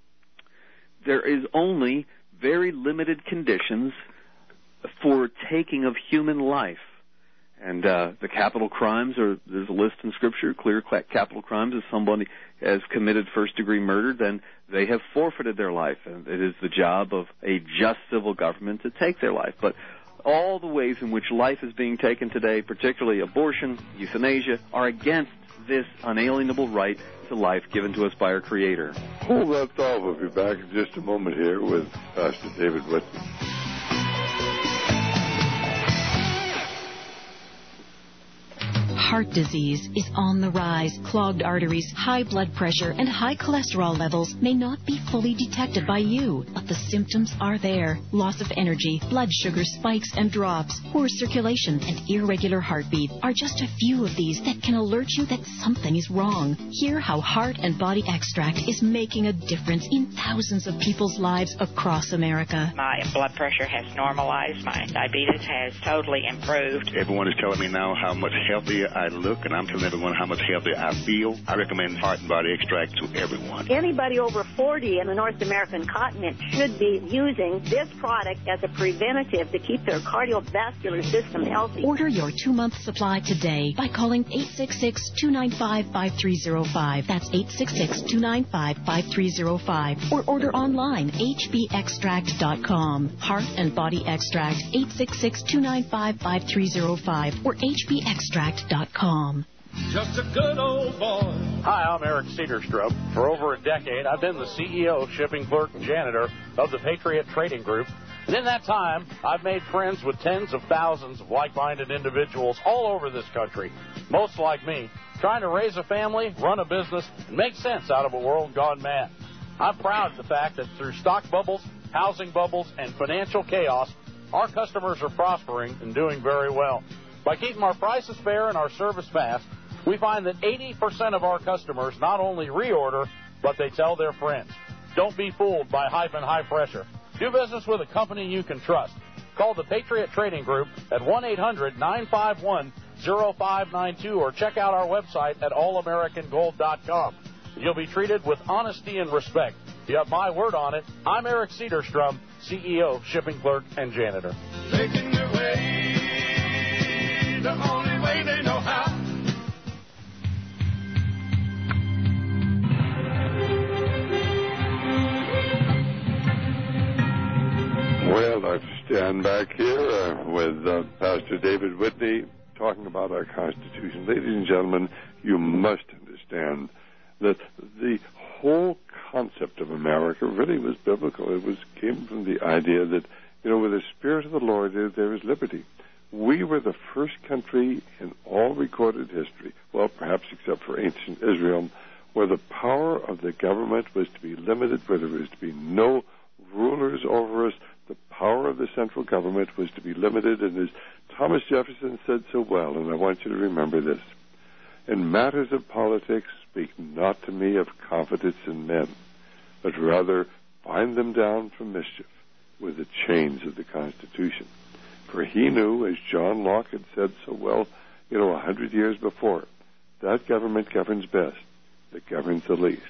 Speaker 7: There is only very limited conditions for taking of human life. And uh, the capital crimes, are there's a list in Scripture, clear capital crimes. If somebody has committed first-degree murder, then they have forfeited their life. And it is the job of a just civil government to take their life. But all the ways in which life is being taken today, particularly abortion, euthanasia, are against this unalienable right to life given to us by our Creator.
Speaker 6: Hold that thought. We'll be back in just a moment here with Pastor David Whitman.
Speaker 8: heart disease is on the rise. Clogged arteries, high blood pressure, and high cholesterol levels may not be fully detected by you, but the symptoms are there. Loss of energy, blood sugar spikes and drops, poor circulation, and irregular heartbeat are just a few of these that can alert you that something is wrong. Hear how Heart and Body Extract is making a difference in thousands of people's lives across America.
Speaker 12: My blood pressure has normalized. My diabetes has totally improved.
Speaker 13: Everyone is telling me now how much healthier I look, and I'm telling everyone how much healthier I feel. I recommend Heart and Body Extract to everyone.
Speaker 14: Anybody over forty in the North American continent should be using this product as a preventative to keep their cardiovascular system healthy.
Speaker 8: Order your two-month supply today by calling eight six six, two nine five, five three zero five. That's eight six six, two nine five, five three zero five. Or order online, h b extract dot com. Heart and Body Extract, eight six six, two nine five, five three zero five or h b extract dot com.
Speaker 2: Just a good old boy.
Speaker 3: Hi, I'm Eric Cedarstrup. For over a decade, I've been the C E O, shipping clerk, and janitor of the Patriot Trading Group. And in that time, I've made friends with tens of thousands of like-minded individuals all over this country, most like me, trying to raise a family, run a business, and make sense out of a world gone mad. I'm proud of the fact that through stock bubbles, housing bubbles, and financial chaos, our customers are prospering and doing very well. By keeping our prices fair and our service fast, we find that eighty percent of our customers not only reorder, but they tell their friends. Don't be fooled by hype and high pressure. Do business with a company you can trust. Call the Patriot Trading Group at one eight hundred, nine five one, zero five nine two or check out our website at all american gold dot com. You'll be treated with honesty and respect. You have my word on it. I'm Eric Cedarstrom, C E O, shipping clerk, and janitor.
Speaker 2: Making their way the only way they know how.
Speaker 6: Well, I stand back here uh, with uh, Pastor David Whitney talking about our Constitution. Ladies and gentlemen, you must understand that the whole concept of America really was biblical. It was came from the idea that, you know, with the Spirit of the Lord, there, there is liberty. We were the first country in all recorded history, well, perhaps except for ancient Israel, where the power of the government was to be limited, where there was to be no rulers over us. The power of the central government was to be limited, and as Thomas Jefferson said so well, and I want you to remember this, in matters of politics, speak not to me of confidence in men, but rather bind them down from mischief with the chains of the Constitution. For he knew, as John Locke had said so well, you know, a hundred years before, that government governs best, that governs the least.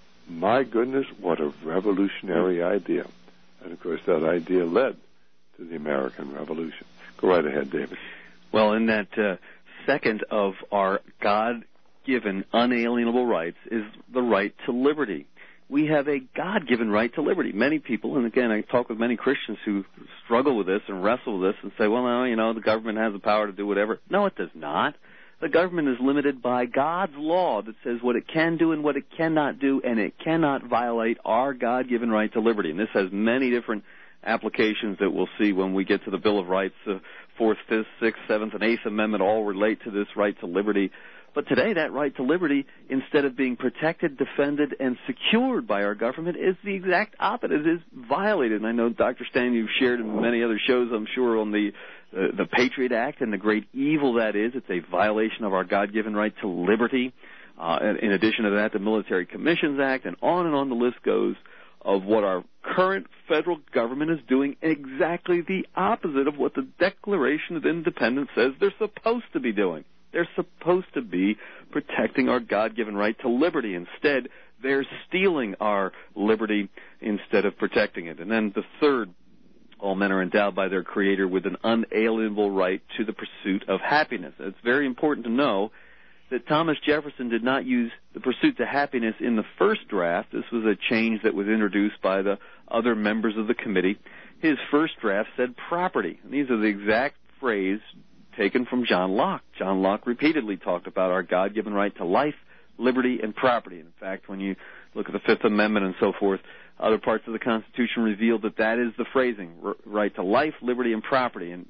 Speaker 6: My goodness, what a revolutionary idea. And, of course, that idea led to the American Revolution. Go right ahead, David.
Speaker 7: Well, in that uh, second of our God-given unalienable rights is the right to liberty. We have a God-given right to liberty. Many people, and again, I talk with many Christians who struggle with this and wrestle with this and say, well, no, you know, the government has the power to do whatever. No, it does not. The government is limited by God's law that says what it can do and what it cannot do, and it cannot violate our God-given right to liberty. And this has many different applications that we'll see when we get to the Bill of Rights. The Fourth, Fifth, Sixth, Seventh, and Eighth Amendment all relate to this right to liberty. But today, that right to liberty, instead of being protected, defended, and secured by our government, is the exact opposite. It is violated. And I know, Doctor Stan, you've shared in many other shows, I'm sure, on the uh, the Patriot Act and the great evil that is. It's a violation of our God-given right to liberty. Uh, and in addition to that, the Military Commissions Act, and on and on the list goes of what our current federal government is doing, exactly the opposite of what the Declaration of Independence says they're supposed to be doing. They're supposed to be protecting our God-given right to liberty. Instead, they're stealing our liberty instead of protecting it. And then the third, all men are endowed by their Creator with an unalienable right to the pursuit of happiness. It's very important to know that Thomas Jefferson did not use the pursuit to happiness in the first draft. This was a change that was introduced by the other members of the committee. His first draft said property. And these are the exact phrase taken from John Locke. John Locke repeatedly talked about our God-given right to life, liberty, and property. In fact, when you look at the Fifth Amendment and so forth, other parts of the Constitution reveal that that is the phrasing, r- right to life, liberty, and property. And it's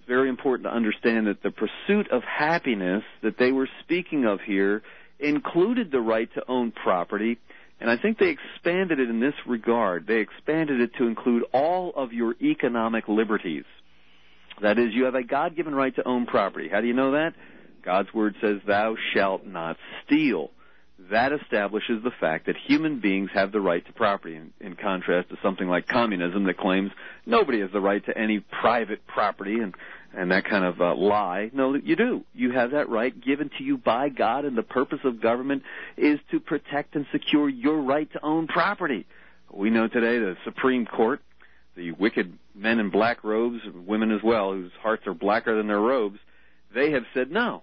Speaker 7: very important to understand that the pursuit of happiness that they were speaking of here included the right to own property, and I think they expanded it in this regard. They expanded it to include all of your economic liberties. That is, you have a God-given right to own property. How do you know that? God's Word says, thou shalt not steal. That establishes the fact that human beings have the right to property, in, in contrast to something like communism that claims nobody has the right to any private property and, and that kind of uh, lie. No, you do. You have that right given to you by God, and the purpose of government is to protect and secure your right to own property. We know today the Supreme Court, the wicked men in black robes, women as well, whose hearts are blacker than their robes, they have said no.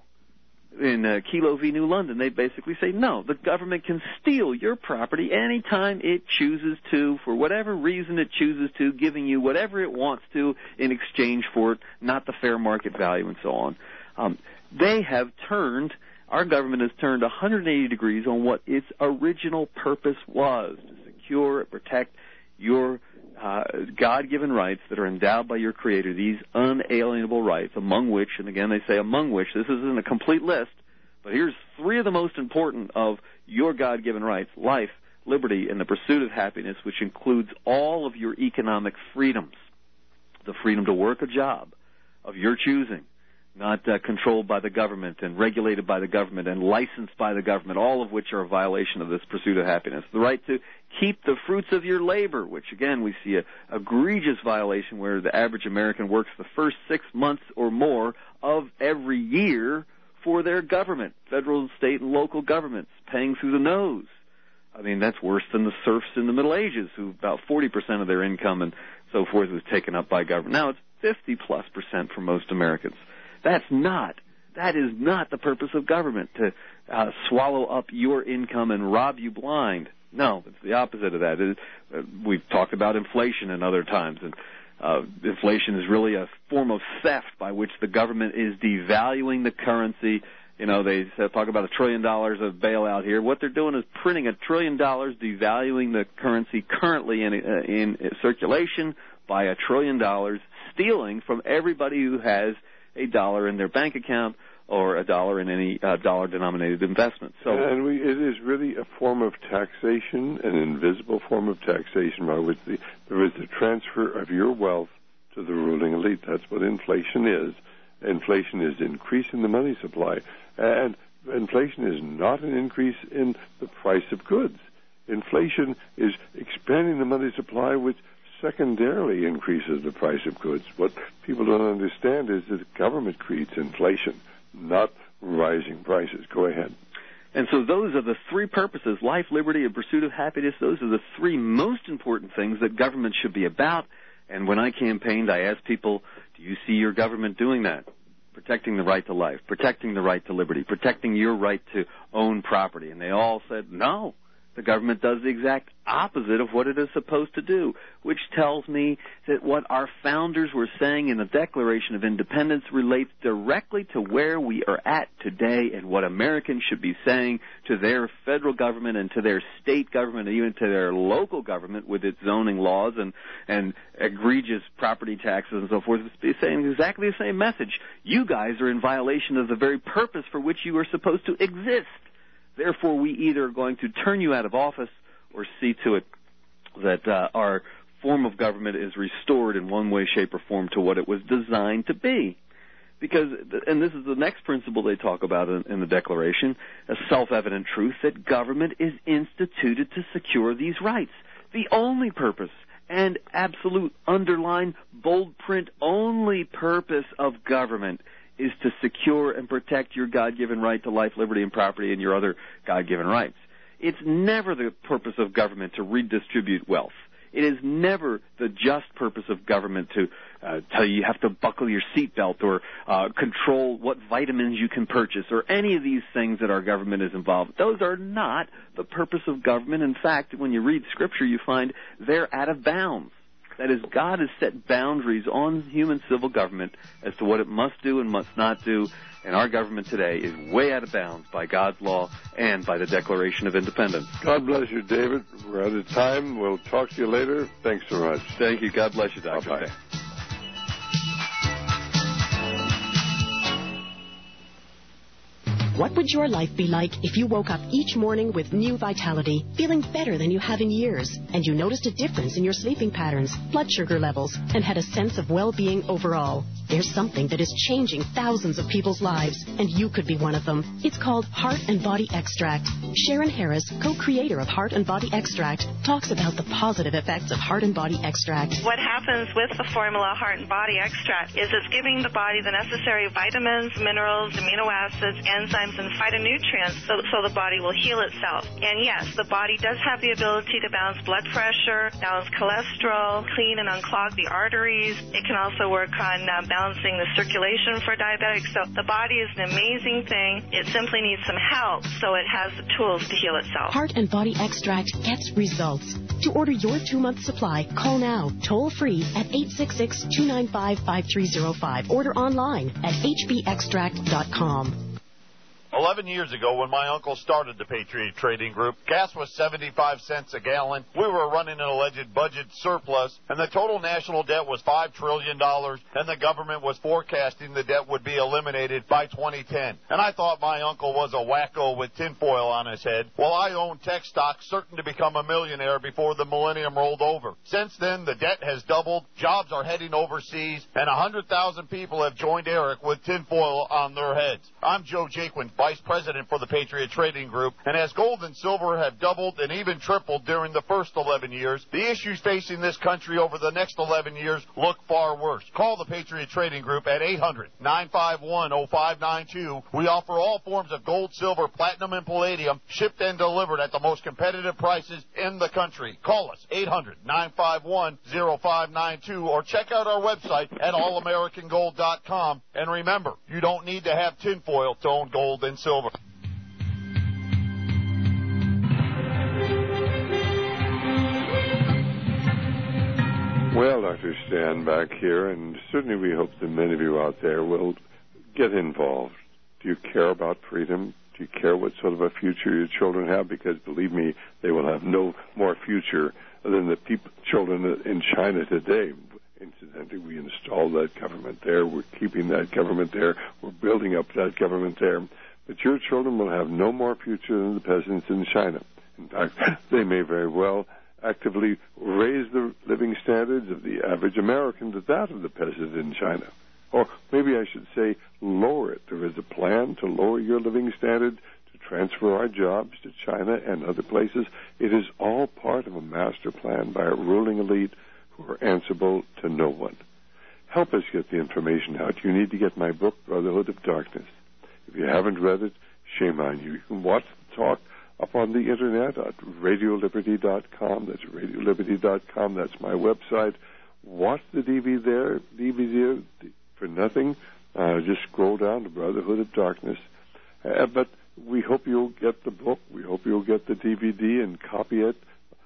Speaker 7: In uh, Kelo v. New London, they basically say, no, the government can steal your property anytime it chooses to, for whatever reason it chooses to, giving you whatever it wants to in exchange for it, not the fair market value and so on. Um, they have turned, our government has turned one hundred eighty degrees on what its original purpose was, to secure and protect your Uh, God-given rights that are endowed by your Creator, these unalienable rights, among which, and again they say among which, this isn't a complete list, but here's three of the most important of your God-given rights: life, liberty, and the pursuit of happiness, which includes all of your economic freedoms. The freedom to work a job of your choosing, not uh, controlled by the government and regulated by the government and licensed by the government, all of which are a violation of this pursuit of happiness. The right to keep the fruits of your labor, which, again, we see a egregious violation where the average American works the first six months or more of every year for their government, federal, state, and local governments, paying through the nose. I mean, that's worse than the serfs in the Middle Ages, who about forty percent of their income and so forth was taken up by government. Now it's fifty plus percent for most Americans. That's not, that is not the purpose of government, to uh, swallow up your income and rob you blind. No, it's the opposite of that. It, uh, we've talked about inflation in other times, and uh, inflation is really a form of theft by which the government is devaluing the currency. You know, they talk about a trillion dollars of bailout here. What they're doing is printing a trillion dollars, devaluing the currency currently in, uh, in circulation by a trillion dollars, stealing from everybody who has a dollar in their bank account or a dollar in any uh, dollar-denominated investment. So,
Speaker 6: and we, it is really a form of taxation, an invisible form of taxation, by which the, there is the transfer of your wealth to the ruling elite. That's what inflation is. Inflation is increasing the money supply, and inflation is not an increase in the price of goods. Inflation is expanding the money supply, which secondarily increases the price of goods. What people don't understand is that the government creates inflation, not rising prices. Go ahead.
Speaker 7: And so those are the three purposes: life, liberty, and pursuit of happiness. Those are the three most important things that government should be about. And when I campaigned, I asked people, do you see your government doing that? Protecting the right to life, protecting the right to liberty, protecting your right to own property. And they all said, no. The government does the exact opposite of what it is supposed to do, which tells me that what our founders were saying in the Declaration of Independence relates directly to where we are at today and what Americans should be saying to their federal government and to their state government and even to their local government with its zoning laws and, and egregious property taxes and so forth. It's saying exactly the same message. You guys are in violation of the very purpose for which you are supposed to exist. Therefore, we either are going to turn you out of office or see to it that uh, our form of government is restored in one way, shape, or form to what it was designed to be. Because, and this is the next principle they talk about in, in the Declaration, a self-evident truth, that government is instituted to secure these rights. The only purpose and absolute underline, bold print, only purpose of government is to secure and protect your God-given right to life, liberty, and property and your other God-given rights. It's never the purpose of government to redistribute wealth. It is never the just purpose of government to uh, tell you you have to buckle your seatbelt or uh, control what vitamins you can purchase or any of these things that our government is involved with. Those are not the purpose of government. In fact, when you read Scripture, you find they're out of bounds. That is, God has set boundaries on human civil government as to what it must do and must not do, and our government today is way out of bounds by God's law and by the Declaration of Independence.
Speaker 6: God bless you, David. We're out of time. We'll talk to you later. Thanks so much.
Speaker 7: Thank you. God bless you, Doctor
Speaker 6: Bye-bye.
Speaker 8: What would your life be like if you woke up each morning with new vitality, feeling better than you have in years, and you noticed a difference in your sleeping patterns, blood sugar levels, and had a sense of well-being overall? There's something that is changing thousands of people's lives, and you could be one of them. It's called Heart and Body Extract. Sharon Harris, co-creator of Heart and Body Extract, talks about the positive effects of Heart and Body Extract.
Speaker 9: What happens with the formula Heart and Body Extract is it's giving the body the necessary vitamins, minerals, amino acids, enzymes, and phytonutrients so, so the body will heal itself. And yes, the body does have the ability to balance blood pressure, balance cholesterol, clean and unclog the arteries. It can also work on uh, balancing the circulation for diabetics. So the body is an amazing thing. It simply needs some help so it has the tools to heal itself.
Speaker 8: Heart and Body Extract gets results. To order your two-month supply, call now, toll-free at eight six six, two nine five, five three zero five. Order online at h b extract dot com.
Speaker 10: Eleven years ago, when my uncle started the Patriot Trading Group, gas was seventy-five cents a gallon. We were running an alleged budget surplus, and the total national debt was five trillion dollars, and the government was forecasting the debt would be eliminated by twenty ten. And I thought my uncle was a wacko with tinfoil on his head, while I owned tech stocks certain to become a millionaire before the millennium rolled over. Since then, the debt has doubled, jobs are heading overseas, and one hundred thousand people have joined Eric with tinfoil on their heads. I'm Joe Jaquin, Vice President for the Patriot Trading Group, and as gold and silver have doubled and even tripled during the first eleven years, the issues facing this country over the next eleven years look far worse. Call the Patriot Trading Group at eight hundred, nine five one, oh five nine two. We offer all forms of gold, silver, platinum, and palladium, shipped and delivered at the most competitive prices in the country. Call us, eight hundred, nine five one, oh five nine two, or check out our website at all american gold dot com. And remember, you don't need to have tinfoil to own gold and silver.
Speaker 6: Well, Doctor Stan back here, and certainly we hope that many of you out there will get involved. Do you care about freedom? Do you care what sort of a future your children have? Because believe me, they will have no more future than the people, children in China today. Incidentally, we installed that government there. We're keeping that government there. We're building up that government there. But your children will have no more future than the peasants in China. In fact, they may very well actively raise the living standards of the average American to that of the peasant in China. Or maybe I should say lower it. There is a plan to lower your living standard, to transfer our jobs to China and other places. It is all part of a master plan by a ruling elite who are answerable to no one. Help us get the information out. You need to get my book, Brotherhood of Darkness. If you haven't read it, shame on you. You can watch the talk up on the internet at radio liberty dot com. That's radio liberty dot com. That's my website. Watch the D V D there, D V D for nothing. Uh, just scroll down to Brotherhood of Darkness. Uh, but we hope you'll get the book. We hope you'll get the D V D and copy it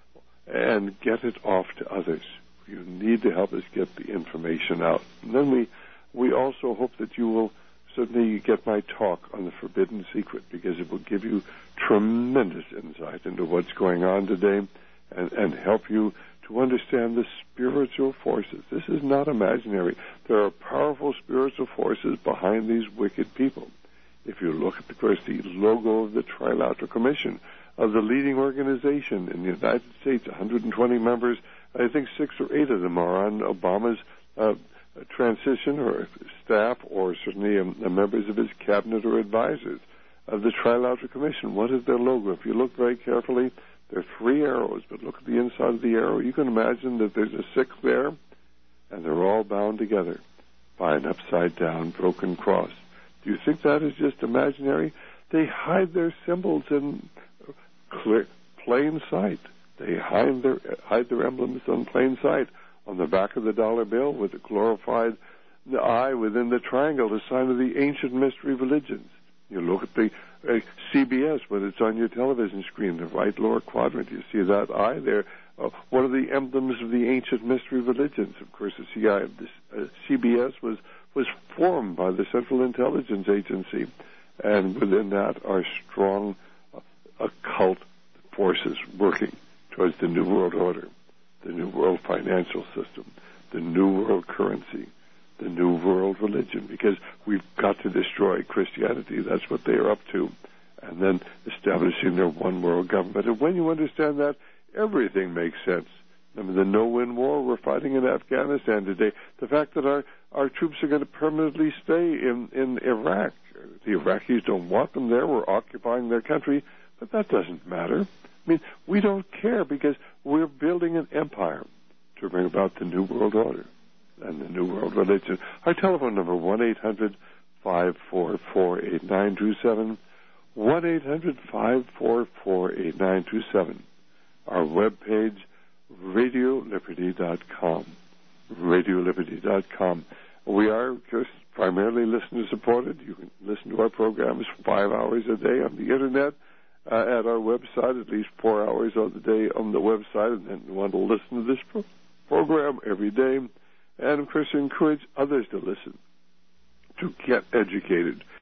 Speaker 6: and get it off to others. You need to help us get the information out. And then we, we also hope that you will certainly get my talk on the Forbidden Secret, because it will give you tremendous insight into what's going on today and, and help you to understand the spiritual forces. This is not imaginary. There are powerful spiritual forces behind these wicked people. If you look at, of course, the logo of the Trilateral Commission, of the leading organization in the United States, one hundred twenty members, I think six or eight of them are on Obama's uh, transition or staff, or certainly um, members of his cabinet or advisors of the Trilateral Commission. What is their logo? If you look very carefully, there are three arrows, but look at the inside of the arrow. You can imagine that there's a sixth there, and they're all bound together by an upside-down broken cross. Do you think that is just imaginary? They hide their symbols in clear, plain sight. They hide their, hide their emblems in plain sight. On the back of the dollar bill with the glorified the eye within the triangle, the sign of the ancient mystery religions. You look at the uh, C B S when it's on your television screen, the right lower quadrant. You see that eye there. Uh, one of the emblems of the ancient mystery religions. Of course, the C I A, this, uh, C B S was was formed by the Central Intelligence Agency, and within that are strong uh, occult forces working towards the New World Order, the New World Financial System, the New World Currency, the New World Religion, because we've got to destroy Christianity. That's what they are up to. And then establishing their one world government. And when you understand that, everything makes sense. I mean, the no-win war we're fighting in Afghanistan today, the fact that our, our troops are going to permanently stay in, in Iraq. The Iraqis don't want them there. We're occupying their country. But that doesn't matter. I mean, we don't care because we're building an empire to bring about the New World Order and the New World Religion. Our telephone number, one eight hundred five four four eight nine two seven, one eight hundred five four four eight nine two seven. Our webpage, radio liberty dot com, radio liberty dot com. We are just primarily listener-supported. You can listen to our programs five hours a day on the Internet, uh, at our website, at least four hours of the day on the website, and then you want to listen to this pro- program every day. And, of course, encourage others to listen, to get educated.